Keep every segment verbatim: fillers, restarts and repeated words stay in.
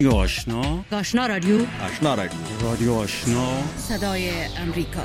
آشنا آشنا رادیو آشنا رادیو رادیو آشنا صدای امریکا.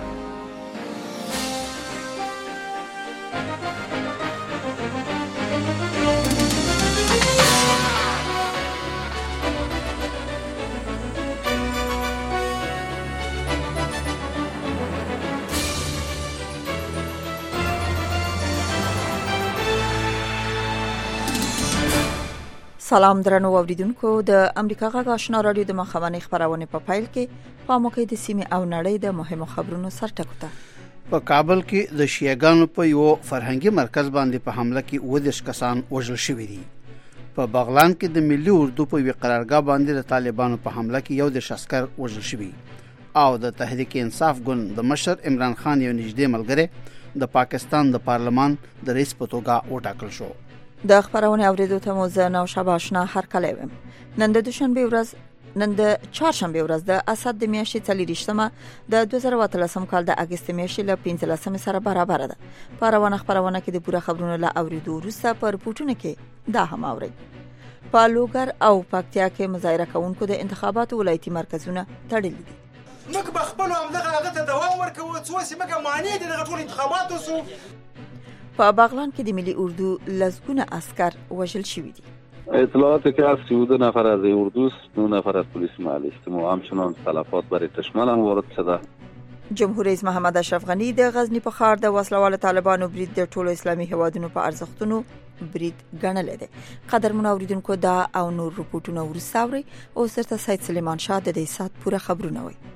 سلام درنو اوریدونکو د امریکا غږ آشنا رادیو د مخابري خبرونه په فایل کې په موقع د سیمې او نړۍ د مهمو خبرونو سرټکوته. په کابل کې د شیعاګانو په یو فرهنګي مرکز باندې په حمله کې ودیش کسان وژل شوي دي. په بغلان کې د ملي اردو په یو قرارګاه باندې د طالبانو په حمله کې یو د عسكر وژل شوي او د تحریک انصاف ګوند د مشر عمران خان یو نږدې ملګری د پاکستان د پارلمان د رئیس په توګه وټاکل شو. د خبرونه اوریدو ته مو زه نو شباشنا هر کله ویم. نن د دوشنبه ورځ نن د چهارشنبه ورځ د اسد د میاشتې څلورشتمه د دوه زره اتلسم کال د اگست میاشتې ل پنځلسم سره برابر ده. په روانه خبرونه کې د پوره خبرونو له اوریدو وروسته پر پورتونه کې دا هم اوري. په لوګر او پکتیا کې مظاهره کوونکو د انتخاباتو ولایتي مرکزونه تړلي دي. موږ به خپل همدغه هغه ته دوام ورکوو څو سیمه معنی دي دغه ټول انتخاباتو سو. په بغلان کې د ملي اردو لزګونه عسكر وژل شوي دي. اطلاعات که از حدود نفر از اردو است، نه نفر از پلیس محلی است و همچنان تلفات برای تشمل هم وارد شده. جمهور رئیس محمد اشرف غنی د غزنی په ښار د وسلوال طالبانو برید د ټولو اسلامي هیوادونو په ارزښتونو برید ګڼل دي. قدرمن اوریدونکو دا او نور رپورټونه ورساوري او سرته سید سلیمان شاه د دې سات پوره خبرونه وي.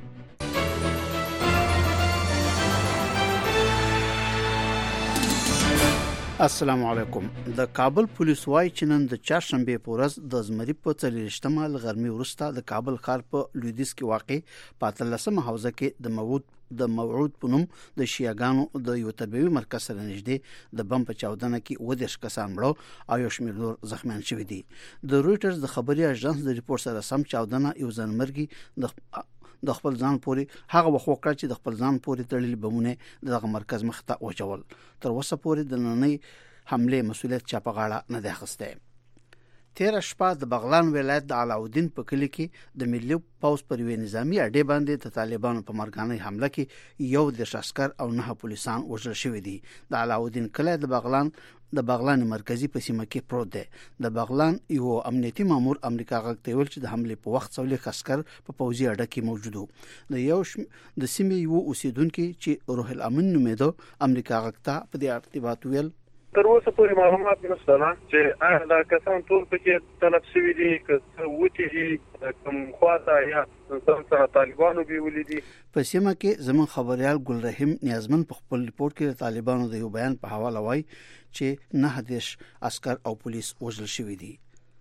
السلام علیکم. د کابل پولیس وايي چې نن د چهارشنبه په ورځ د زمری په څلورشتمه لغرمي ورسته د کابل ښار په لویدیځ کې واقع په اتلسمه حوزه کې د موعود د موعود پونم د شیعاګانو د یو تربیوي مرکز سره نږدې د بم په چاودنه کې ودیش کسان مړو او یو شمېر نور زخمیان شوي دي. د رويټرز د خبري اژانس د ریپورت سره سم چاودنه یو ځانمرګي د د خپل ځان پوري هغه وخت وکړ چې د خپل ځان پوري تړلې بمونه دغه مرکز مخ ته وچول. تر اوسه پورې د نننۍ حمله مسؤلیت چا په غاړه نه دی اخیستی. تیر شپه د بغلان ولایت د علاؤالدین په کلی کې د ملي پوز پر یو نظامی اډې باندې د طالبانو په مرګانه حمله کې یو د عسكر او نه پولیسان وژل شوي دي. د علاؤالدین کلی د بغلان د بغلان مرکزی په سیمه کې پروت دی. د بغلان یو امنیتي مامور امریکا غږ ته ویل چې د حمله په وخت څولې عسكر په پوځي اډه کې موجود وو. د یو د سیمې یو اوسیدونکو چې روح الامن نومیدو امریکا غږ ته په دې ارتباط ویل تر اوسه پورې معلومات نشته چې آیا دا کسان ټول پکې تلف شوي دي که څه وتی دي کوم خواته یا څنګه طالبانو بیولې دي. په سیمه کې زمون خبريال ګل رحیم نیازمن په خپل ریپورت کې طالبانو د یو بیان په حواله وایي چې نه دیش عسكر او پولیس وژل شوي دي.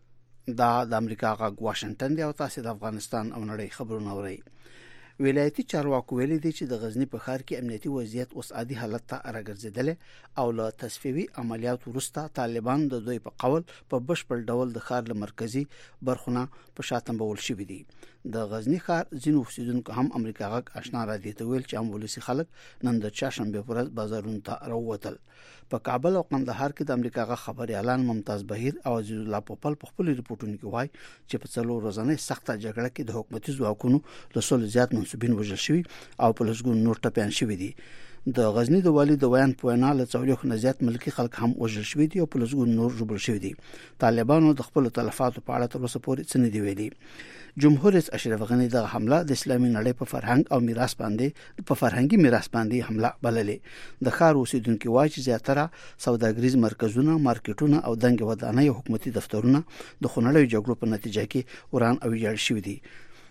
دا د امریکا غږ واشنگټن دی او تاسو د افغانستان او نړۍ خبرونه اورئ. ولایتي چارواکو ویلي دي چې د غزنی په ښار کې امنیتي وضعیت اوس عادي حالت ته راګرځیدل او له تصفیوي عملیات وروسته طالبان د دوی په قول په بشپړ ډول د ښار له مرکزی برخونه په شاتم بول شوي دي. د غزنی ښار ځینو اوسیدونکو هم امریکا غږ آشنا را دي ته ویل چې هم ولسی خلک نن د چهارشنبه په ورځ بازارونو ته راووتل. په کابل او قندهار کې د امریکا غږ خبري اعلان ممتاز بهیر او عزیز الله پوپل په خپل ریپورتونو کې وایي چې په څلور ورځې سخته جګړه کې د حکومتي ځواکونو له سل زیات منسوبین وژل شوي او په لږ نور ټپيان شوي دي. د غزنی د والي د ویان په وینا له څولېخ نه زیات ملکی خلک هم وژل شوي دي او په لږ نور ژوبل شوي دي. طالبانو د خپل تلفاتو په اړه تر اوسه پورې څه نه دی ویلي. جمهور رئیس اشرف غنی د حمله د اسلامي نړۍ په فرهنګ او میراث باندې په فرهنګي میراث باندې حمله بللې. د ښار اوسیدونکو وایي چې زیاتره سوداګریز مرکزونه، مارکیټونه او دنګ ودانۍ حکومتي دفترونه د خونړیو جګړو په نتیجه کې وران او ویجاړ شوي دي.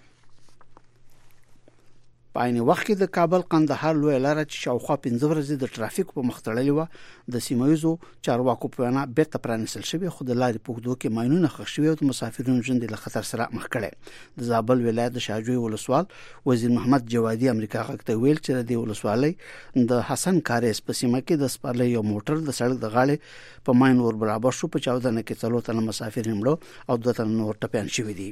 په عین وخت کې د کابل قندهار لوی لاره چې شاوخوا پنځه ورځې د ټرافیک په مخ تړلې و د سیمایزو چارواکو په وینا بیرته پرانیستل شوی، خو د لارې په اوږدو کې ماینونه ښخ شوي او د مسافرینو ژوند له خطر سره مخ کړي. د زابل ولایت د شاجوی ولسوال وزیر محمد جوادي امریکا غږ ته ویل چې د ولسوالۍ د حسن کاریز په سیمه کې د سپارلې یو موټر د سړک د غاړې په ماین ور برابر شو. په چاودنه کې څلور تنه مسافر مړه او دوه تنه نور ټپيان شوي دي.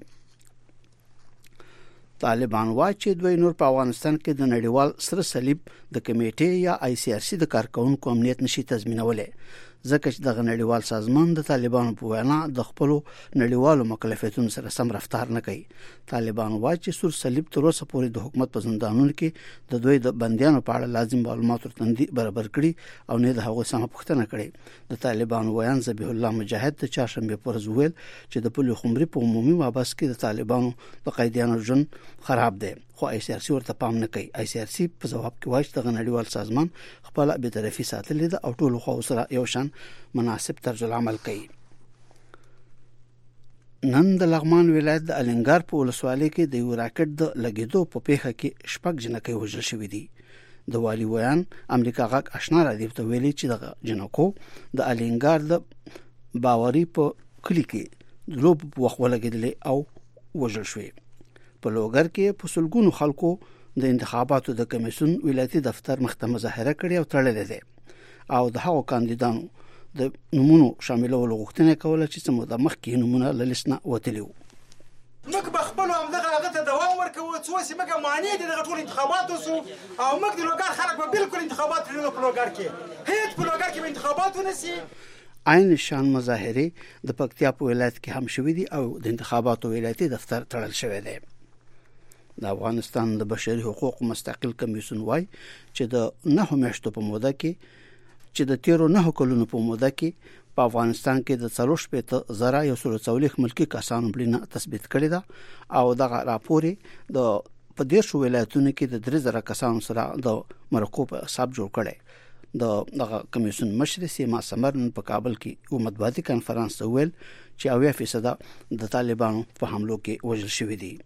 طالبان وايي چې دوی نور په افغانستان کې د نړیوال سره صلیب د کمیټې یا آی سی آر سی د کارکونکو امنیت نشي تضمینولای. ځکه چې دغه نړیوال سازمان د طالبانو په وینا د خپل نړیوالو مکلفیتونو سره سم رفتار نه کوي. طالبان وايي چې سور صلیب تر اوسه پورې د حکومت په زندانونو کې د دوی د بنديانو په اړه لازم معلومات ورته برابر کړي او نه د هغو سم پوښتنه کړي. د طالبان ویان ذبیح الله مجاهد د چهارشنبه پر ورځ ویل چې د پولیو خمري په عمومي مابس کې د طالبانو د قیدیانو ژوند خراب دی، خو آی سی آر سی ورته پام نه کوي. آی سی آر سی په جواب کې وایي چې د نړیوال سازمان خپل بی‌طرفي ساتلې ده او ټول خو سره یو شان مناسب طرز العمل کوي. نن د لغمان ولایت د الینګار په ولسوالۍ کې د یو راکټ د لګیدو په پیښه کې شپږ جنکۍ وژل شوې دي. د والی ویان امریکا غاک آشنا را دی ته ویلي چې د جنکو د الینګار د باوري په کلی کې دروب وخت ولګیدل او وژل شوې. په لوګر کې په سلګونو خلکو د انتخاباتو د کمیسیون ولایتي دفتر مخته مظاهره کړې او تړلې ده او د هغو کاندیدانو د نمونو شاملولو غوښتنه کوله چې سمو د مخکې نمونه للیسنه وتلی وو. موږ به خپل همدغه هغه ته دوام ورکوو څو چې موږ معنی دي دغه ټول انتخاباتو سو او موږ د لوګر خلک به بالکل انتخابات لرو په لوګر کې هیڅ په لوګر کې انتخابات ونسي. عین شان مظاهره د پکتیا په ولایت کې هم شوې دي او د انتخاباتو ولایتي دفتر تړل شوی دی. د افغانستان د بشري حقوقو مستقل کمیسیون وايي چې د نه میاشتو په موده کې چې د تیرو نه کلونو په موده کې په افغانستان کې د څلور شپږ زره یو سل څلوېښت ملکی کسانو بلنه تثبیت کړې ده او دغه راپور د په دې شو ولایتونو کې د درې زره کسانو سره د مرکو په حساب جوړ کړي. د دغه کمیسیون مشر سیما سمر په کابل کې یو مطبوعاتي کانفرنس ویل چې اویا فیصد د طالبانو په حملو کې وژل شوي دي.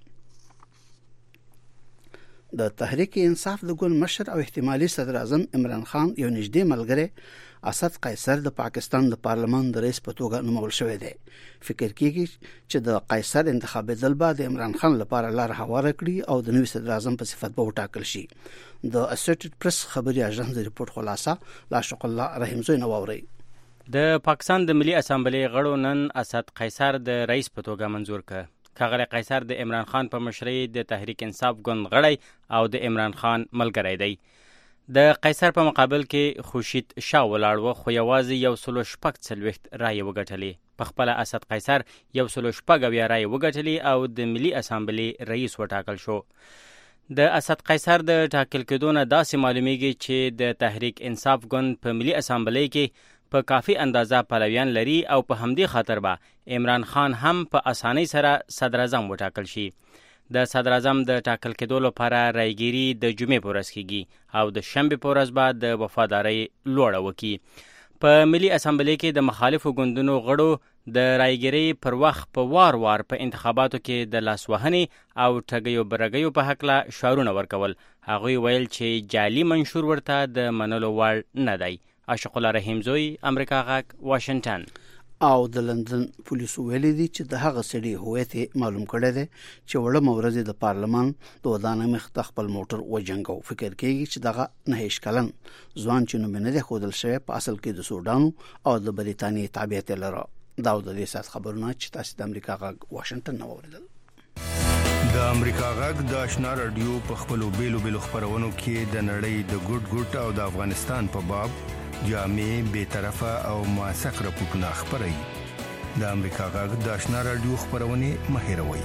د تحریک انصاف د ګوند مشر او احتمالي صدر اعظم عمران خان یو نږدې ملګری اسد قیصر د پاکستان د پارلمان د رئیس په توګه نومول شوی دی. فکر کیږي چې د قیصر انتخابېدل بعد عمران خان لپاره لار هواره کړي او د نوي صدر اعظم په صفت به وټاکل شي. د اسوسییټډ پریس خبري اژانس د ریپورت خلاصه لاشق الله رحیم زوی نواوري. د پاکستان د ملي اسامبلې غړو نن اسد قیصر د رئیس په توګه منزور کړ. کاغله قیصر د عمران خان په مشرۍ د تحریک انصاف ګوند غړی او د عمران خان ملګری دی. د قیصر په مقابل کې خوشید شاه ولاړ و خو یوازې یو سلو شپږ څلوېښت رایې وګټلې. په خپله اسد قیصر یو سلو شپږ اویا رایې وګټلې او د ملي اسامبلې رئیس وټاکل شو. د اسد قیصر د ټاکل کېدو نه داسې معلومیږي چې د تحریک انصاف ګوند په ملي اسامبلې کې په کافي اندازه پلویان لري او په همدې خاطر به عمران خان هم په اسانۍ سره صدر اعظم وټاکل شي. د صدر اعظم د ټاکل کېدو لپاره رایګیري د جمعې په ورځ کېږي او د شنبې په ورځ به د وفادارۍ لوړه وکړي. په ملي اسامبلې کې د مخالفو ګوندونو غړو د رایګیرۍ پر وخت په وار وار په انتخاباتو کې د لاسوهنې او ټګیو برګیو په هکله شعارونه ورکول. هغوی ویل چې جعلي منشور ورته د منلو وړ نه دی. عاشق الله رحیم زوی امریکا غاک واشنگټن. او د لندن پولیسو ویلي دي چې د هغه سړي هویت معلوم کړی دی چې وړه مورز د پارلمان د ودانۍ مخ ته خپل موټر وجنګو. فکر کوي چې دغه نه هیڅ کلن ځوان چې نوم نه خودل شوی په اصل کې د سودانو او د بریتانیې تابعیت لري. دا د دې سات خبرونه چې تاسو د امریکا غاک واشنگټن نو اوریدل. د امریکا غاک د آشنا رادیو په خپلو بیلو بیلو خبرونو کې د نړۍ د ګډ ګډ او د افغانستان په باب جامع بے طرفه او موثق راپورټونه خبري. د امریکا غاک د آشنا رادیو خبرونه مهیروي.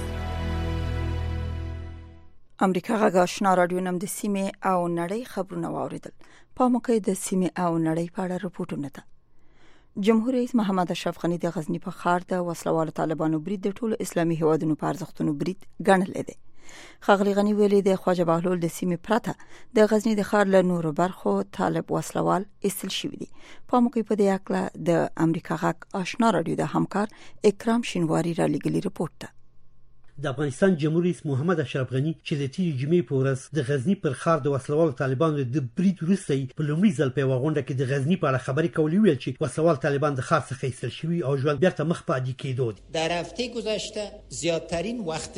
امریکا غاک آشنا رادیو نم د سیمه او نړۍ خبرونه واوریدل. په موقع د سیمه او نړۍ په اړه راپورټونه ده. جمهوریت رئیس محمد اشرف غنی د غزنی په ښار د وسلوالو طالبانو برید د ټولو اسلامي هیوادونو په ارزښتونو برید ګڼل دي. خغلی غنی ویلي د خواجه بهلول د سیمې پرته د غزنی د ښار له نورو برخو طالب وسلوال استل شوی دي. په موقع په دې اړه د امریکا غاک آشنا رادیو د همکار اکرام شینواری را لګلی رپورت ده. د افغانستان جمهوریت رئیس محمد اشرف غنی چې د تیر جمعې په ورځ د غزنی پر ښار د وسلوال طالبانو د برید وروسته په لومړي ځل په وغونډه کې د غزنی په اړه خبرې کولې ویل چې وسلوال طالبان د ښار څخه ایستل شوي او ژوند بیرته مخ په عادي کېدو دي. در هفته گذشته زیادترین وقت ما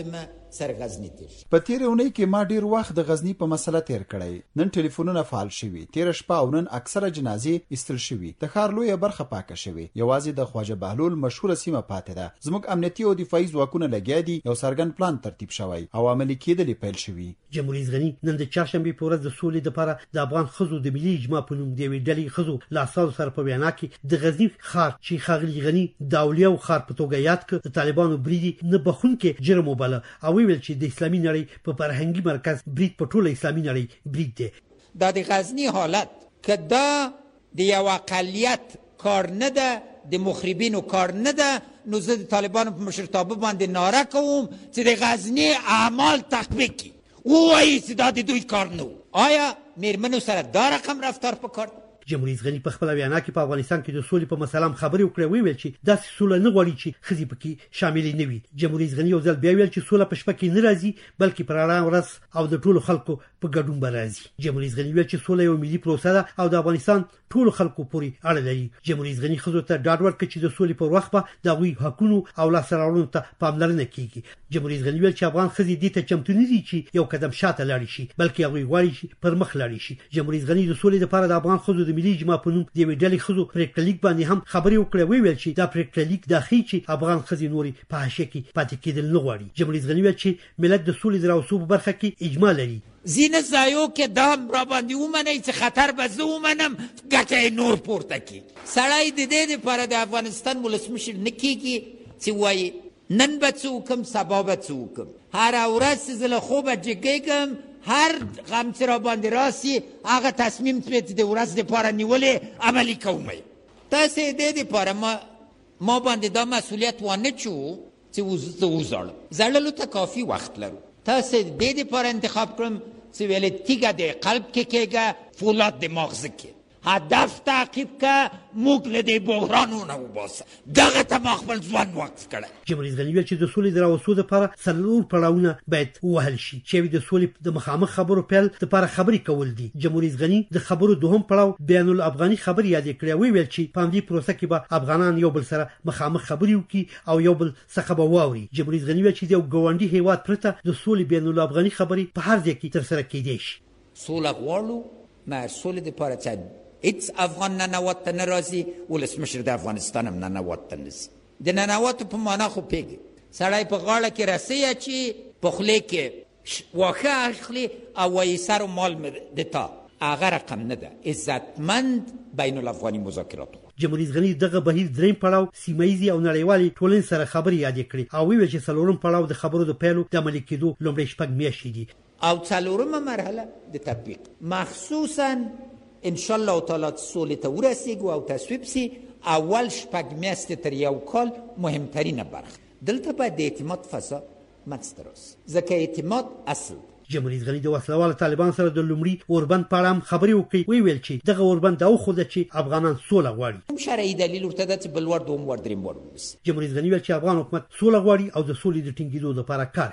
سر غزنی تیر. په تیر اونۍ کې ما ډیر وخت د غزنی په مسله تیر کړی. نن ټلیفونونه فعال شوي. تیر شپه او نن اکثره جنازې ایستل شوي. د ښار لویه برخه پاکه شوې. یوازې د خواجه بهلول مشهوره سیمه پاتې ده. زموږ امنیتي او دفاعي ځواکونه لګیا دي. یو څرګند پلان ترتیب شوی او عملي کېدل پیل شوي. جمهوریت غنی نن د چهارشنبه په ورځ د سولې لپاره د افغان خزو د ملي اجماع په نوم د یوې ډلې خزو لاسالو سره په وینا کې د غزنی ښار چې ښاغلي غنی د اولیاء ښار په توګه یاد کړ د طالبانو بریدي نه بخونکي جرم وباله او ویل چې د اسلامي نړۍ په فرهنګي مرکز برید په ټوله اسلامي نړۍ برید دی. دا د غزنی حالت که دا د یو اقلیت کار نه ده د مخربینو کار نه ده نو زه د طالبانو په مشرتابه باندې ناره کوم چې د غزنی اعمال تطبیق کړي ووایي چې دا د دوی کار نه و. آیا میرمنو سره دا رقم رفتار پکار؟ جمهوریت غنی په خپل وینا کې په افغانستان کې د سولې په مسله خبرې وکړې ویل چې داسې سوله نه غواړي چې ښځې پکې شامل نه وي. جمهوریت غنی یو ځل بیا ویل چې سوله په شپه کې نه راځي بلکې په رڼا ورځ او د ټولو خلکو په ګډون به راځي. جمهوریت غنی ویل چې سوله یو ملي پروسه ده او د افغانستان ټولو خلکو پورې اړه لري. جمهوریت غنی ښځو ته ډاډ ورکړ چې د سولې پر وخت به د هغوی حقونو او لاسته راوړنو ته پاملرنه کیږي. جمهوریت غنی ویل چې افغان ښځې دې ته چمتو نه دي چې یو قدم شاته لاړې شي بلکې هغوی غواړي چې پر مخ لاړې شي. جمهوریت غنی د سولې لپاره د افغان ښځو د ملي اجماع په نوم د یوې ډلې ښځو پرېکړه لیک باندې هم خبرې وکړې ویل چې دا پرېکړه لیک دا ښیي چې افغان ښځې نورې په حاشیه کې پاتې کېدل نه غواړي. جمهوریت غنی ویل چې ملت د سولې د راوستو په برخه کې اجماع لري. زین ځایو کې دا را باندې ومنئ چې خطر به زه ومنم ګټه نور پورته کړي. سړی د دې دپاره د افغانستان ولسمشر نه کېږي چې وایي نن به څه وکړم سبا به څه وکړم. هره ورځ چې زه له خوبه جګېږم هر غم چې را باندې راسي هغه تصمیم چې د ورځ دپاره نیولې عملي کوم. تاسې د دې دپاره ما ما باندې دا مسؤلیت وانه چو چې زه وزړم. زړلو ته کافي وخت لرو. تاسې د دې دپاره انتخاب کړم چې ویلې تیږه د قلب کې کېږه فولاد د ماغزه کې هدف تعقیب که موږ له دې بحرانونه وباسه. دغه ته ما خپل ځوان وقف کړی. جمهوریت غني ویل چې د سولې د راوستو لپاره څلور پړاوونه باید ووهل شي چې د سولې د مخامخ خبرو پیل لپاره خبرې کول دي. جمهوریت غني د خبرو دوهم پړاو بین الافغاني خبرې یادې کړې او ویل چې په همدې پروسه کې به افغانان یو بل سره مخامخ خبرې وکړي او یو بل څخه به واوري. جمهوریت غني ویل چې د یو ګاونډي هیواد پرته د سولې بین الافغاني خبرې په هر ځای کې ترسره کېدای شي. سوله غواړو مګر سولې دپاره چې هیڅ افغان ننوت ته نه راځي ولسمشر د افغانستان هم ننوت ته نه ځي. د ننوتو په معنا خو پوهېږي سړی په غاړه کې رسۍ اچي په خولې کې واښه اخلي او وایي سر و مال د تا. هغه رقم نه ده. عزتمند بین الافغاني مذاکرات. جمهوریت غني دغه بهیر دریم پړاو سیمایي او نړیوالي ټولنې سره خبرې یادې کړې او ویل چې څلورم پړاو د خبرو د پیلو د عملي کېدو لومړی شپږ میاشتې دي او څلورمه مرحله د تطبیق مخصوصا ان شاء الله تعالی سولې ته ورسیږو او تصویب سي. اول شپږ میاشتې تر یو کال مهمترینه برخه دلته باید د اعتماد فضا منځته راسي ځکه اعتماد اصل. جمهوریت غني د وسلوال طالبان سره د لومړي اوربند په اړه هم خبرې وکړې. وی ویل چې دغه اوربند دا وښوده چې افغانان سوله غواړي. شرعي دلیل ورته ده چې بل ور دوم ور دریم ور وبسي. جمهوریت غني ویل چې افغان حکومت سوله غواړي او د سولې د ټینګېدو لپاره کار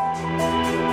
کوي.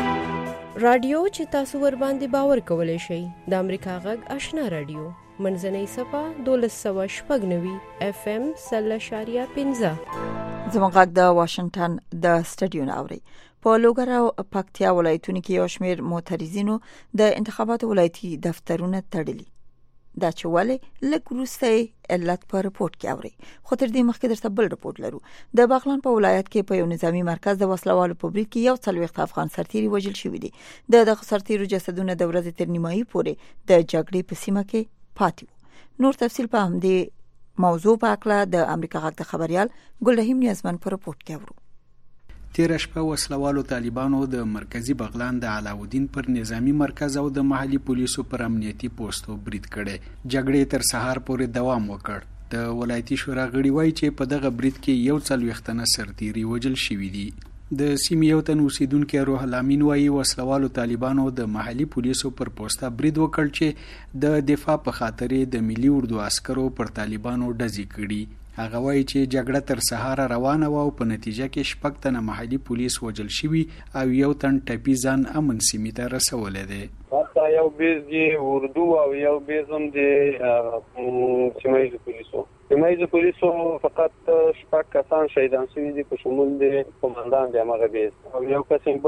رادیو چې تاسو ور باندې باور کولای شئ د امریکا غږ آشنا رادیو منځنۍ صفه دولس سوه شپږ نوي اف ام سل اشاریه پنځه. زموږ غږ د واشنگټن د سټډیو ناوري په لوګر او پکتیا ولایتونو کې یو شمېر معترضینو د انتخاباتو ولایتي دفترونه تړلي. دا چې ولې لږ وروسته علت په رپورټ کې اوري. خو تر دې مخکې درته بل رپورټ لرو. د بغلان په ولایت کې په یو نظامی مرکز د وسلوالو په برید کې یو څلوېښت افغان سرتیري وژل شوي دي. د دغه سرتیرو جسدونه د ورځې تر نیمایي پورې د جګړې په سیمه کې پاتې وو. نور تفصیل په همدې موضوع په اړه د امریکا غږ د خبريال ګلرحیم نیازمن په رپورټ کې اورو. تیر شپه وسلوالو طالبانو د مرکزی بغلان د علاودین پر نظامی مرکز او د محلي پولیسو پر امنیتي پوسټو برید کړي. جګړې تر سهار پورې دوام وکړ. د ولایتي شورا غړي وایي چې په دغه برید کې یو څلوېښت تنه سرتیري وژل شوي دي. د سیمې یو تن اوسیدونکي روح الامین وایي وسلوالو طالبانو د محلي پولیسو پر پوسټه برید وکړ چې د دفاع په خاطر د ملي اردو عسکرو پر طالبانو ډزې کړي. هغه وایي چې جګړه تر سهار روانه و او په نتیجه کې شپږ تنه محلي پولیس وژل شوي او یو تن ټپي ځان امن سیمې ته رسولی دی. حتی یو بیز د اردو او یو بیز هم د سیمه ییزو پولیسو سیمه ییزو پولیسو فقط شپږ کسان شهیدان شوي دي په شمول د قومندان د هماغه بیز او یو کس یې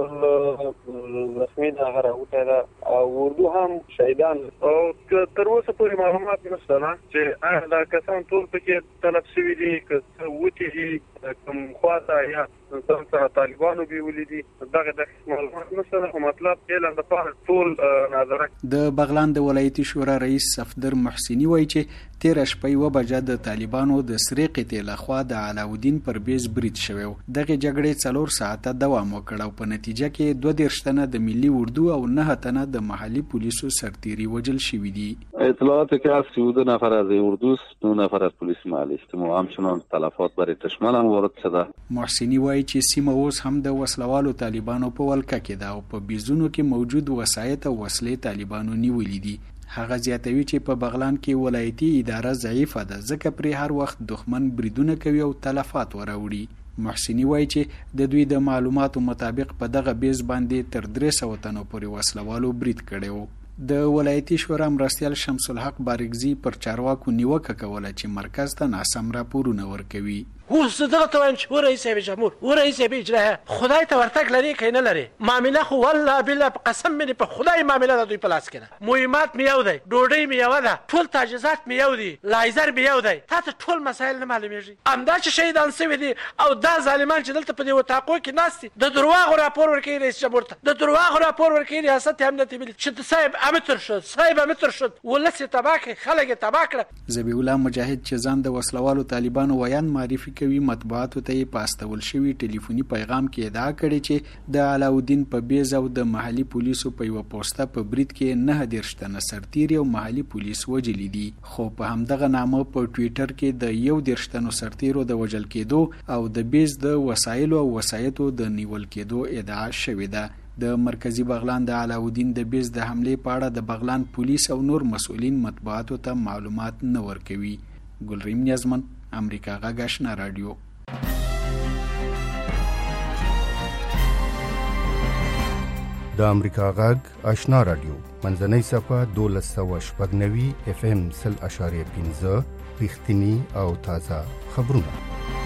بل رسمي د هغه راوتی ده او اردو هم شهیدان او تر اوسه پورې معلومات نشته چې آیا دا کسان ټول پکې تلف شوي دي که څه وتي دي کوم خواته یا سره طالبانو بیولې دي دغه د معلومات نشته خو مطلب اعلان د پاره ټول ناظره د بغلان د ولایتي شورا رئیس صفدر محسنی وایي چې تیر شپه یو بجه د طالبانو د سرې قطې لخوا د علاودین پر بیس برید شوی دغه جګړې څلور ساعته دوام وکړ او په نتیجه کې دوه دېرش تنه د ملي اردو او نه تنه د محلي پولیسو سرتیري وجل شوي دي. اطلاعات که از سیزده نفر از اردو دو نفر از پلیس محلی است و همچنان تلفات برای تشمال هم وارد شده. محسنی وایي چې سیمه اوس هم د وسلوالو طالبانو په ولکه کې ده او په بیزونو کې موجود وسایط او وسلې طالبانو نیولې دي. هغه زیاتوي چې په بغلان کې ولایتي اداره ضعیفه ده ځکه پرې هر وخت دښمن بریدونه کوي او تلفات وراوړي. محسنی وایي چې د دوی د معلوماتو مطابق په دغه بیز باندې تر درې سوه تنو پورې وسلوالو برید کړی و. د ولایتي شورا مرستیال شمس الحق بارګزي پر چارواکو نیوکه کوله چې مرکز ته ناسم راپورونه ورکوي. اوس دغه ته وایم چې و رئیس صاحب جمهور و رئیس صاحب اجرایه خدای ته ورتګ لري که نه لري معامله خو والله بالله په قسم مې په خدای معامله د دوی په لاس کې ده مهمات مې یو دی ډوډۍ مې یوه ده ټول تجهیزات مې یو دي لایزر مې یو دی تا ته ټول مسایل نه معلومیږي همدا چې شهیدان سوي دي او دا ظالمان چې دلته په دې وطاقو کې ناست دي د درواغو راپور ورکوي رئیس جمهور ته د درواغو راپور ورکوي ریاست امنیت ملي چې صاحب امتر شد صاحب امتر شد ولس یې تباه کړ خلک یې تباه کړه. ذبیح الله مجاهد چې ځان د وسلوالو طالبانو ویان معرفي کوي مطبوعات ته یې په استول شوي ټلیفوني پیغام کې ادعا کړې چې د علاودین په بیز او د محلي پولیسو په یوه پوسته په برید کې نه دېرش تنه سرتیري او محلي پولیس وجلي دي خو په همدغه نامه په ټویټر کې د یو دېرش تنو سرتیرو د وژل کېدو او د بیز د وسایلو او وسایطو د نیول کېدو ادعا شوې ده. د مرکزی بغلان د علاودین د بیز د حملې په اړه د بغلان پولیس او نور مسؤلین مطبوعاتو ته معلومات نه ورکوي. ګلریم نیازمن امریکا غږ آشنا رادیو. د امریکا غږ آشنا رادیو منځنۍ صفه دولس سوه شپږ نوي اف ام سل اشاریه پنځه رښتیني او تازه خبرونه.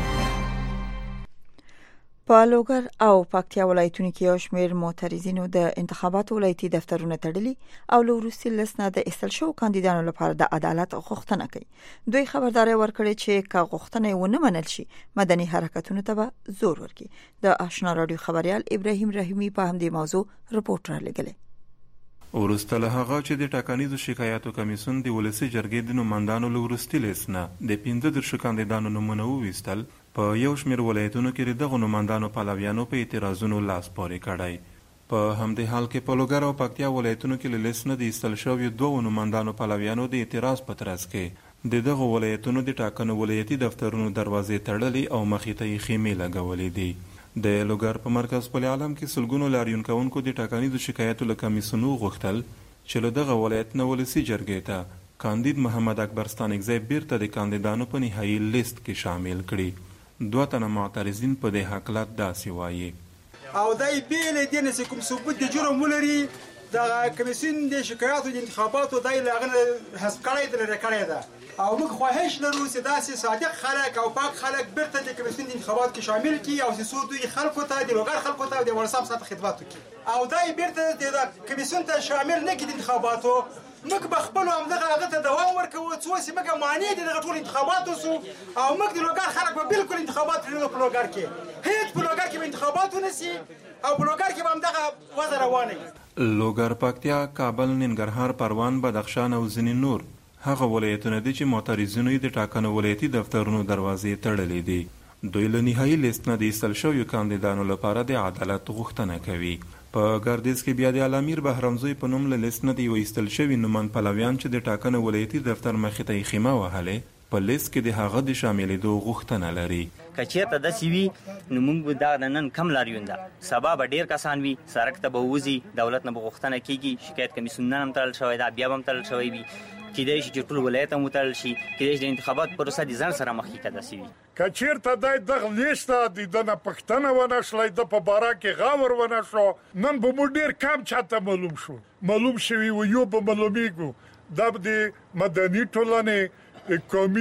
په لوګر او پکتیا ولایتونو کې یو شمېر معترضینو د انتخاباتو ولایتي دفترونه تړلي او له وروستي لسنه د ایستل شوو کاندیدانو لپاره د عدالت غوښتنه کوي. دوی خبرداری ورکړي چې که غوښتنه یې ونه منل شي مدني حرکتونو ته به زور ورکړي. د آشنا رادیو خبريال ابراهیم رحیمی په همدې موضوع رپورټ را لګلې. ورسته له هغه چې د ټاکنیزو شکایاتو کمیسیون د ولسی جرګې د نوماندانو له وروستي لسنه د پنځه دېرشو کاندیدانو نومونه وویستل په یو شمېر ولایتونو کې د دغو نوماندانو پلویانو په اعتراضونو لاس پورې کړی. په همدې حال کې په لوګر او پکتیا ولایتونو کې له لسنه د ایستل شویو دوو نوماندانو پلویانو د اعتراض په ترڅ کې د دغو ولایتونو د ټاکنو ولایتي دفترونو دروازې تړلې او مخې ته یې خیمې لګولې دي. د لوګر په مرکز پل عالم کې سلګونو لاریون کوونکو د ټاکنیزو شکایاتو له کمیسیونو غوښتل چې له دغه ولایت نه ولسي جرګې ته کاندید محمد اکبر ستانکزی بیرته د کاندیدانو په نهایي لیست کې شامل کړي. دوه تنه معترضین په دې حقلات داسې وایي او دای بیل دې نه کوم ثبوت د جرم ولري د کمیسیون د شکایاتو د انتخاباتو دای لاغنه حسب کړی د لري ده او موږ خواهش لرو چې داسې صادق خلک او پاک خلک بیرته د کمیسیون د انتخابات کې شامل کړي او چې څو دوی خلکو ته د لوګر خلکو ته د ورسام سره خدمت وکړي او دای بیرته د کمیسیون ته شامل نه کړي د انتخاباتو موږ به خپل همدغه هغه ته دوام ورکوو څو چې موږ معنی دي دغه ټول انتخابات وسو او موږ د لوګر خلک به بالکل انتخابات لرو په لوګر کې هیڅ په لوګر کې انتخابات ونسي او په لوګر کې به همدغه وضع روانه وي. لوګر، پکتیا، کابل، ننګرهار، پروان، بدخشان او ځینې نور هغه ولایتونه دي چې معترضینو د ټاکنو ولایتي دفترونو دروازې تړلې دي. دوی له نهایي لیست نه د ایستل شویو کاندیدانو لپاره د عدالت غوښتنه کوي. په ګردیز کې بیا د علامیر بهرمزوی په نوم له لیست نه د یوه ایستل شوي نومان پلویان چې د ټاکنو ولایتي دفتر مخې ته یې خیمه وهلې په لیست کې د هغه د شاملېدو غوښتنه لري. که چېرته داسې وي نو موږ به دا د نن کم لاریون ده سبا به ډېر کسان وي سړک ته به ووځي دولت نه به غوښتنه کېږي شکایت کمیسیون نن هم تړل شوی ده بیا به هم تړل شوی وي کېدای شي چې ټول ولایت هم وتړل شي کېدای شي د انتخابات پروسه د ځان سره مخکې که داسې وي. که چېرته دی دغه لیسته د ده نه پوښتنه ونه شلی د په باره کې غور ونه شو نن به مو ډېر کم چاته معلوم شو معلوم شوي و یو به معلومېږو دا به د مدني ټولنې قومي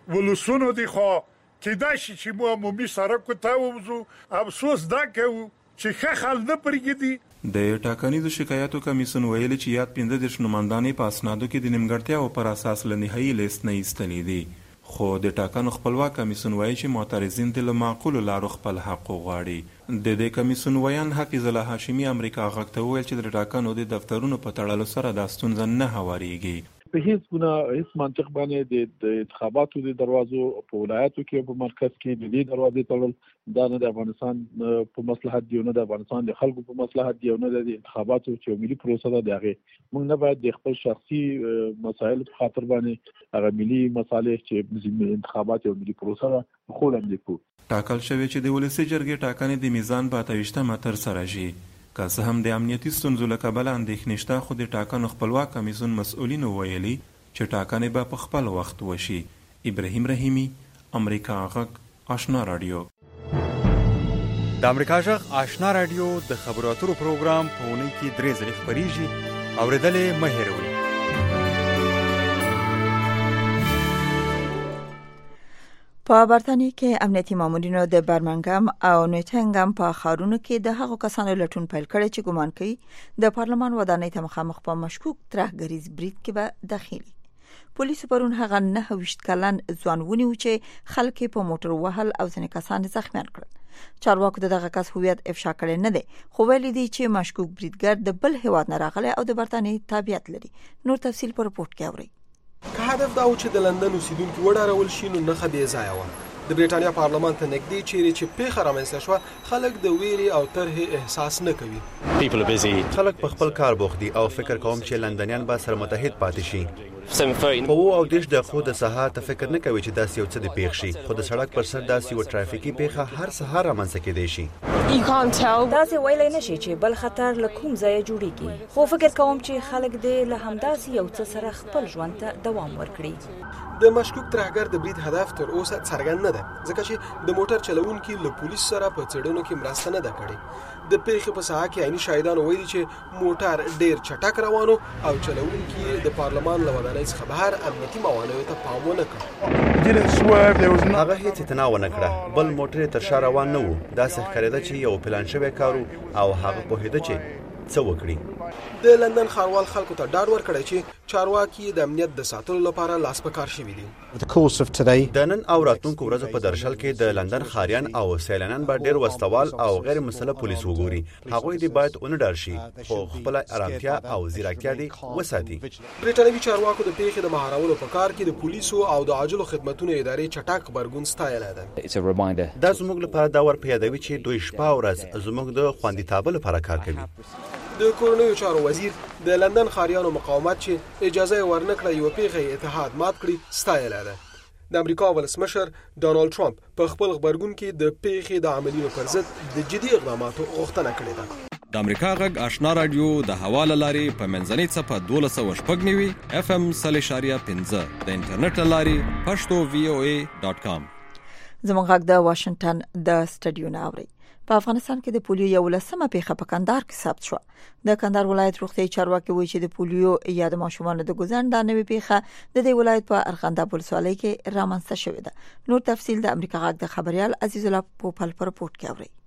ولسونو دی خو کېدای شي چې مو عمومي سړک ته ووځو. افسوس دا کوو چې ښه حال نه پرېږدي. د ټاکنیزو شکایاتو کمیسیون ویلي چې یاد پنځه دېرش نوماندانې په اسنادو کې د نیمګړتیاو پر اساس له نهایي لیست نه ایستلي دي. خو د ټاکنو خپلواک کمیسیون وایي چې معترضین د له معقولو لارو خپل حق غواړي. د دې کمیسیون ویان حفیظ الله هاشمي امریکا غږ ته وویل چې د ټاکنو د دفترونو په تړلو سره دا ستونزه نه هوارېږي. په هیڅ ګونه هیڅ منطق باندې د انتخاباتو د دروازو په ولایتو کې په مرکز کې د دې دروازې تړل دا نه د افغانستان په مصلحت دی، نه د افغانستان د خلکو په مصلحت دی، نه د انتخاباتو چې ملي پروسه ده دغه موږ نه باید د خپل شخصي مسایل په خاطر باندې هغه ملي مصالح چې انتخابات او ملي پروسه ده خو لاندې کو. ټاکل شوی چې د ولسی جرګې ټاکنې د میزان په اتهشتمه تر سره شي. که څه هم د امنیتي ستونزو له کبله اندېښنې شته، خو د ټاکنو خپلواک کمیسیون مسؤلینو ویلي چې ټاکنې به په خپل وخت وشي. ابراهیم رحیمي، امریکا غږ، آشنا رادیو. د امریکا غږ آشنا رادیو د خبرو اترو پروګرام په اونۍ کې درې ځلې خپرېږي. اورېدلې مه هېروئ. په برتانیې کې امنیتي مامورینو د برمنګم او نوټنګم په ښارونو کې د هغو کسانو لټون پیل کړی چې ګمان کوي د پارلمان ودانۍ ته مخامخ په مشکوک ترهګریز برید کې به داخلي. پولیسو پرون هغه نهه ویشت کلن ځوان ونیو چې خلک په موټر وهل او ځینې کسان زخمیان کړل. چارواکو دغه کس هویت افشا کړی نه دی، خو ویلي دي چې مشکوک بریدګر د بل هیواد نه راغلی او د برتانیې تابعیت لري. نور تفصیل په رپورت کې اورئ. که هدف دا و چې د لندن اوسیدونکي وډارول شي نو نښه بې ځایه وه. د بریټانیا پارلمان ته نږدې چیرې چې پیښه رامنځته شوه خلک د ویرې او طرحې احساس نه کوي. خلک په خپل کار بوخت دي او فکر کوم چې لندنیان به سره متحد پاتې شي. په وو او دیش د خو د سهار ته فکر نه کوي چې داسې یو څه د پیښ شي، خو د سړک پر سر داسې یو ټرافیکي پیښه هر سهار رامنځته کېدای شي. داسې ویلی نه شي چې بل خطر له کوم ځایه جوړیږي، خو فکر کوم چې خلک دې له همداسې یو څه سره خپل ژوند ته دوام ورکړي. د مشکوک ترهګر د برید هدف تر اوسه څرګند نه ده، ځکه چې د موټر چلوونکي له پولیس سره په څېړنو کې مرسته نه ده کړې. د پیښې په ساحه کې عیني شاهدانو ویلي چې موټر ډېر چټک روانو او چلوونکي د پارلمان له ودانۍ څخه بهر امنیتي موانعو ته پام ونه کړ. هغه هیڅ اعتنا ونه کړه، بل موټر تر شا روان نه و. داسې ښکارېده چې یو پلان شوی کار او هغه پوهېده چې څه وکړي. د لندن ښاروال خلکو ته ډاډ ورکړی چې چارواکي د امنیت د ساتلو لپاره لاس په کار شوي دي. د نن او راتلونکو ورځو په درشل کې د لندن ښاریان او سیلانیان به ډېر وسلوال او غیر مسلح پولیس وګوري. هغوی دې باید ونه ډار شي، خو خپله ارامتیا او ځیرکتیا دې وساتي. برېټانوي چارواکو د پیښې د مهارولو په کار کې د پولیسو او د عاجلو خدمتونو ادارې چټک غبرګون ستایلی ده. دا زموږ لپاره دا ور په یادوي چې دوی شپه او ورځ زموږ د خوندیتابه لپاره کار کوي. د کورنیو چارو وزیر د لندن ښاریانو مقاومت چې اجازه ورنکړه یو پیښه اتحاد مات کړي ستایلی ده. د امریکا ولسمشر ډانالډ ټرمپ په خپل خبرګون کې د پیښې د عملیو پر ضد د جدي اقداماتو غوښتنه کړې ده. د امریکا غږ آشنا رادیو د حواله لارې په منځنۍ څپه دولس سوه شپږ نوي اف ام سل اشاریه پنځه د انټرنیټ لارې پښتو وی او ای ډاټ کام. زموږ غږ د واشنگټن د سټډیو نه اوري. په افغانستان کې د پولیو یو لسمه پیښه په کندهار کې ثبت شو. د کندهار ولایت روغتیايي چارواکي وایي چې د پولیو یا د ماشومانو د ګوزن د نوې پیښه د دې ولایت په ارغنداب ولسوالۍ کې رامنځته شوې ده. نور تفصیل د امریکا غږ د خبريال عزیز الله پوپل پر رپورت کې اوري.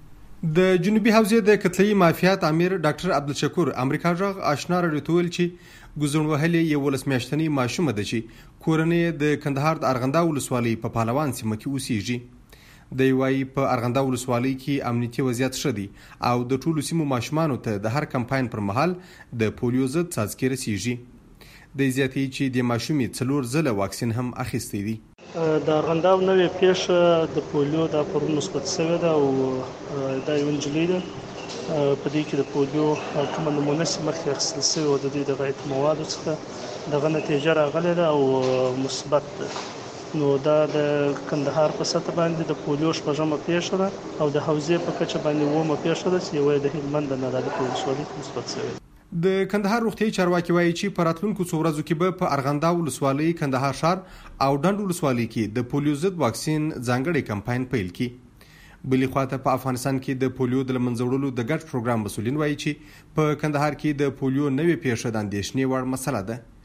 د جنوبي حوزې د کتلې مافیات امیر ډاکټر عبدالشکور امریکا غږ آشنا رادیو ته ویل چې ګوزن وهلې یو ولسمیاشتنی ماشومه ده چې کورنۍ د کندهار د ارغنداب ولسوالۍ په پهلوان سیمه کې اوسېږي. د یوای په ارغنداب ولسوالۍ کې امنیتي وضعیت ښه دی او د ټولو سیمو ماشومانو ته د هر کمپاین پر مهال د پولیو ضد څاڅکي رسیږي. د زیاتې چې د ماشومې څلور ځله واکسین هم اخیستی دی. د ارغنداب نوې پیښه د پولیو د پرون مثبت شوې ده او دا یو نجلۍ ده په دې کې د پولیو کومه نمونه چې مخکې اخیستل شوې وه د دوی د غایط موادو څخه دغه نتیجه راغلې ده او مثبت ده. نو دا د کندهار په سطح باندې د پولیو شپږمه پیښه ده او د حوزې په کچه باندې اوومه پیښه ده چې یوه د هلمند د نادعلي په ولسوالۍ کې مثبت شوې ده. د کندهار روغتیايي چارواکي وایي چې په راتلونکو څو ورځو کې به په ارغنداب ولسوالۍ، کندهار ښار او ډنډ ولسوالۍ کې د پولیو ضد واکسین ځانګړی کمپاین پیل کړي. بلې خواته په افغانستان کې د پولیو د له منځه وړلو د ګډ پروګرام مسؤلین وایي چې په کندهار کې د پولیو نوې پیښه د اندېښنې وړ مسله ده.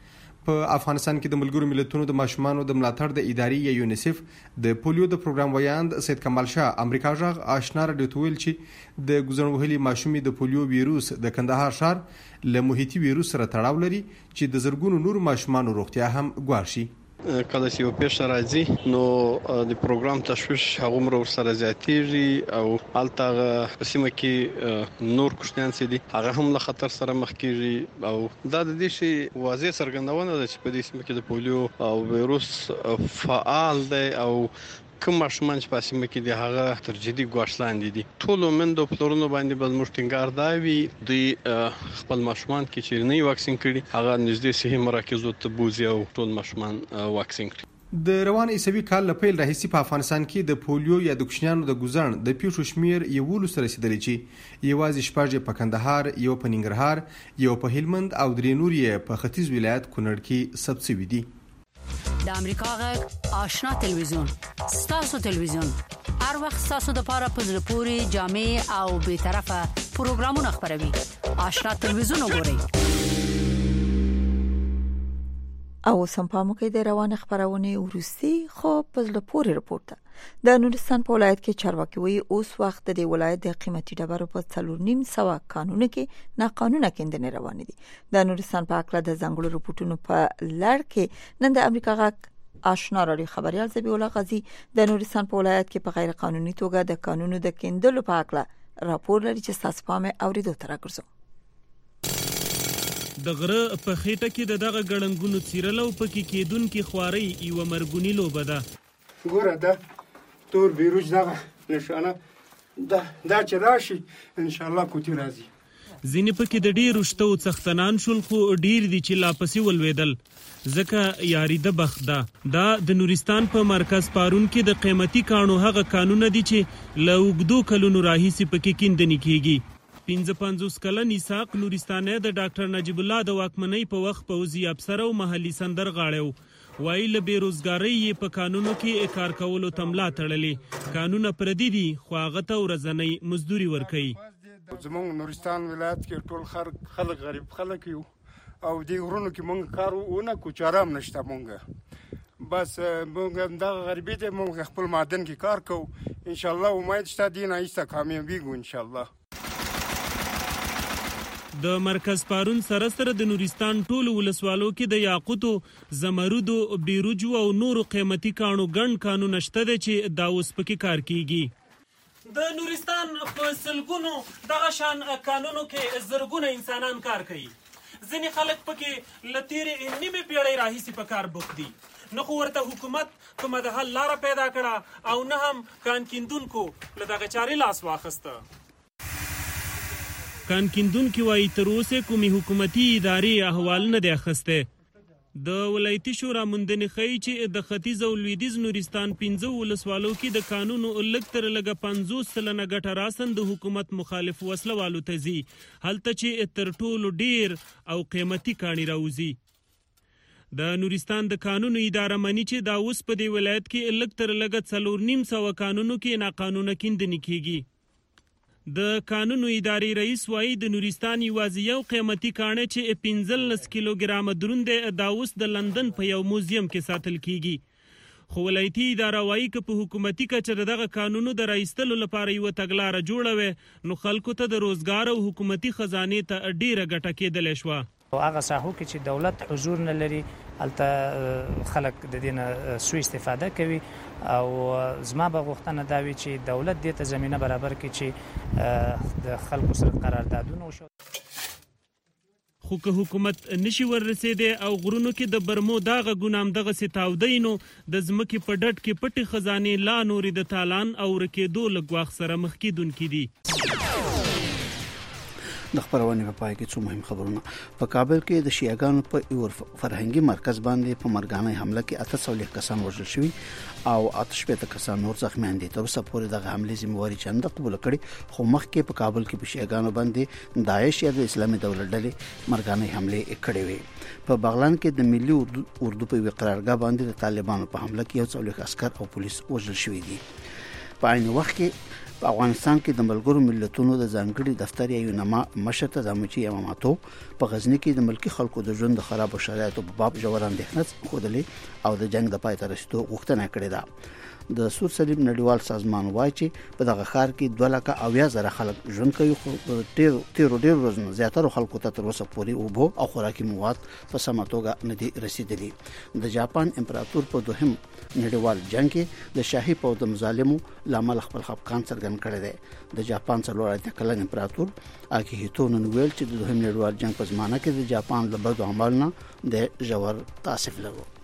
په افغانستان کې د ملګرو ملتونو د ماشومانو د ملاتړ د ادارې یا یونیسف د پولیو د پروګرام ویاند سید کمال شاه امریکا غږ آشنا راډیو ته ویل چې د ګوزڼوهلي ماشومې د پولیو ویروس د کندهار ښار له محیطي ویروس سره تړاو لري چې د زرګونو نور ماشومانو روغتیا هم ګواښي. کله چې یو پیښه راځي نو د پروګرام تشویش هغومره ورسره زیاتېږي او هلته په سیمه کې نور کوچنیان چې دي هغه هم له خطر سره مخ کېږي او دا د دې شی واضح څرګندونه ده چې په دې سیمه کې د پولیو او ویروس فعال دی او کوم ماشومان چې په سیمه کې دي هغه تر جدي ګواښ لاندې دي. ټولو میندو پلرونو باندې به زموږ ټینګار دا وي دوی خپل ماشومان کې چې نه واکسین کړي هغه نږدې صحي مراکزو ته بوزي او ټول ماشومان واکسین کړي. د روان عیسوي کال له پیل راهیسې په افغانستان کې د پولیو یا د کوچنیانو د ګوزڼ د پیښو شمیر یولس ته رسیدلی چې یوازې شپږ په کندهار، یو په ننګرهار، یو په هلمند او درې نور یې په ختیځ ولایت کونړ کې ثبت شوي دي. د امریکا غږ آشنا تلویزیون ستاسو تلویزیون هر وخت ستاسو د لپاره په زړه پورې جامع او به طرفه پروګرامونه خبروي. آشنا تلویزیون وګورئ. او سم پامو کې د روان خبرونه ورستی خو په زړه پورې رپورټ د نورستان په ولایت کې چارواکي وی اوس وخت د ولایت د قیمتي ډبرو په څلور نیم سوا قانون کې ناقانونه کېندنې روان دي. د نورستان په اړه د ځنګړو رپورټونو په لړ کې نن د امریکا غږ آشنا راډیو خبريال زبی الله غازی د نورستان په ولایت کې په غیر قانوني توګه د قانونو د کېندلو په اړه راپور لري چې تاسو پامه اوریدو تر راګرځو. د غره په خېټه کې د دغه ګړنګونو څیرلو پکې کېدون کې خواري یو مرګونی لوبه ده. ګوره ده تور بیروج دغه نشانه دا دا چې راشي ان شاء الله کوتي راځي. ځینې پکې د ډېرو شتو څښتنان شول خو ډېر دي چې لا پسې ولوېدل ځکه یاري د بخت ده. دا د نورستان په مرکز پارون کې د قیمتي کانو هغه قانون دي چې له اوږدو کلونو راهیسې پکې کیندنې کېږي. پنځه پنځوس کلن اسحاق نورستاني د ډاکټر نجیب الله د واکمنۍ په وخت پوځي افسر او محلي سندرغاړی و. وایي له بیروزګارۍ یې په قانونو کې کار کولو ته ملا تړلې. قانونه پردي دي خو هغه ته ورځنۍ مزدوري ورکوي. زموږ نورستان ولایت کې ټول خلک خلک غریب خلک یو او دې غرونو کې مونږ کار ونه کو چارام نشته مونږ بس مونږ دا غریبي ته مونږ خپل معدن کې کار کوو ان شاء الله امید شته دین ایسته کامیابیږو ان شاء الله. د مرکز پارون سره سره د نورستان ټولو ولسوالو کې د یاقوتو، زمرودو، بیروجو او نورو قیمتي کانو ګڼ کانونه شته دي چې دا اوس پکې کار کیږي. د نورستان په سلګونو دغه شان کانونو کې زرګونه انسانان کار کوي. ځینې خلک پکې له تیرې نیمې پیړۍ راهیسې په کار بوخت دي. نه خو ورته حکومت کومه د حل لاره پیدا کړه او نه هم کان کیندونکو له دغه چارې لاس واخیسته. کان کیندونکي وایي تر اوسه کومې حکومتي ادارې احوال نه دی اخیستی. د ولایتي شورا موندنې ښیي چې د ختیځ او لویدیځ نورستان پنځه ولسوالو کې د قانونو لږ تر لږه پنځوس سلنه ګټه راسن د حکومت مخالف وسله والو ته ځي، هلته چې تر ټولو ډیر او قیمتي کاڼي راوځي. د نورستان د قانونو اداره مني چې دا اوس په دې ولایت کې لږ تر لږه څلور نیم سوه قانونو کې ناقانونه کیندنې کیږي. د قانونو ادارې رئیس وایي د نورستان یوازې یو قیمتي کاڼی چې پنځلس کیلوګرامه دروند دی دا اوس د لندن په یو موزیم کې ساتل کیږي. خو ولایتي اداره وایي که په حکومتي کچه د دغه قانونو د رایستلو لپاره یوه تګلاره جوړه وي نو خلکو ته د روزګار او حکومتي خزانې ته ډیره ګټه کېدلی شوه. هغه ساحو کې چې دولت حضور نه لري هلته خلک د دې نه سوء استفاده کوي او زما به غوښتنه دا وي چې دولت دې ته زمینه برابر کړي چې د خلکو سره قراردادونه وشي. خو که حکومت نشي وررسېدی او غرونو کې د برمو دا غږونه همدغسې تاودی نو د ځمکې په ډډ کې پټې خزانې لا نورې د تالان او ورکېدو له ګواښ سره مخ کېدونکي دي. د خبرونې په پای کې څو مهم خبرونه. په کابل کې د شیعاګانو په یو فرهنګي مرکز باندې په مرګانه حمله کې اته سوه کسان وژل شوي او اته شپېته کسان نور زخمیان دي. تر اوسه پورې دغه حملې ذمہواري چا نه قبول کړې خو مخکې په کابل کې په شیعاګانو باندې داعش یا د اسلامي دولت ډلې مرګانه حملې کړې وې. په بغلان کې د ملي اردو په قرارګاه باندې د طالبانو په حمله کې یو څلوېښت عسکر او پولیس وژل شوي دي. په عین وخت کې په افغانستان کې د ملګرو ملتونو د ځانګړي دفتر یو نامه مشر ته دمچي یماماتو په غزنی کې د ملکی خلکو د ژوند د خراب شرایطو په باب ژور اندېښنه خوده او د جنگ د پای ته رسیدو غوښتنه کړې ده. د سور صلیب نړیوال سازمان وایي چې په دغه ښار کې دوه لکه اویا زره خلک ژوند کوي، خو ډېر ډېر ډېر ورځې زیاتره خلکو ته تر اوسه پورې اوبه او خوراکي مواد په سمه توګه نه دي رسیدلي. د جاپان امپراتور په دوهم نړیوال جنگ کې د شاهي پوځ د مظالمو لامل خپل خفقان څرګند کړی دی. د جاپان څلور اتیا کلن امپراتور اکیهیتو نن ویل چې د دوهم نړیوال جنگ په زمانه کې د جاپان له بدو عملونو د ژور تاسف لرو.